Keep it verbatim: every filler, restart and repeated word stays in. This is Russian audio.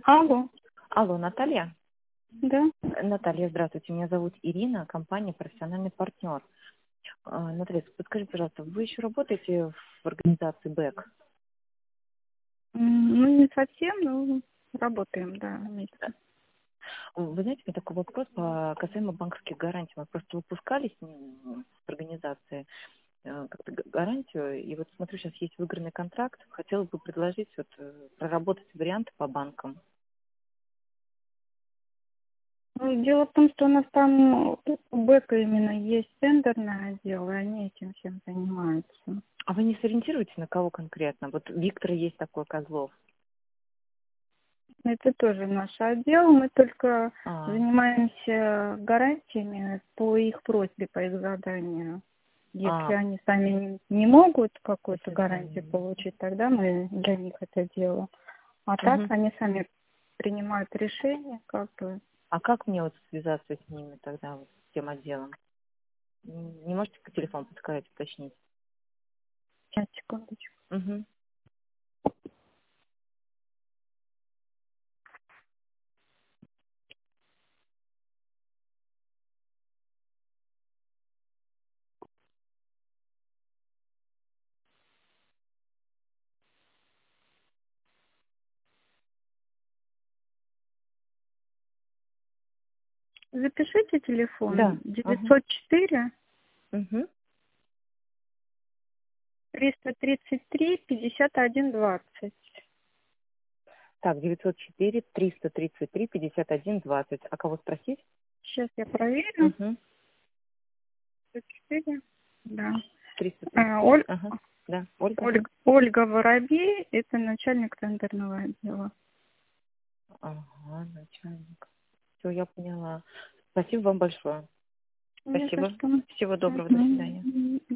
Алло, Алло, Наталья? да. Э, Наталья, здравствуйте. Меня зовут Ирина, компания «Профессиональный партнер». А, Наталья, подскажите, пожалуйста, вы еще работаете в организации БЭК? М, Ну, не совсем, но работаем, да, вместе. Вы знаете, у меня такой вопрос по касаемо банковских гарантий. Мы просто выпускали с ним, с организацией, э, как-то га- гарантию, и вот смотрю, сейчас есть выигранный контракт. Хотела бы предложить вот, э, проработать варианты по банкам. Ну, дело в том, что у нас там у БЭКа именно есть тендерное отдел, и они этим всем занимаются. А вы не сориентируете, на кого конкретно? Вот Виктор есть такой, Козлов. Это тоже наш отдел, мы только А, занимаемся гарантиями по их просьбе, по их заданию. Если а, они сами не не могут какую-то если гарантию сами. получить, тогда мы для них это делаем. А так Мгм. они сами принимают решение, как бы. А как мне вот связаться с ними тогда, вот, с тем отделом? М, Не можете по телефону подсказать, уточнить? Сейчас, секундочку. Угу. Запишите телефон Да. Угу. девятьсот четыре Угу. триста тридцать три пятьдесят один двадцать. Так, девятьсот четыре триста тридцать три пятьдесят один двадцать. А кого спросить? Сейчас я проверю. Угу. девятьсот четыре. Да. триста тридцать А, три. Оль- Ага. Да, Ольга. Ольга, Ольга Воробей, это начальник тендерного отдела. Ага, начальник. Все, я поняла. Спасибо вам большое. Не за Спасибо. что. Всего доброго. До свидания. Мгм.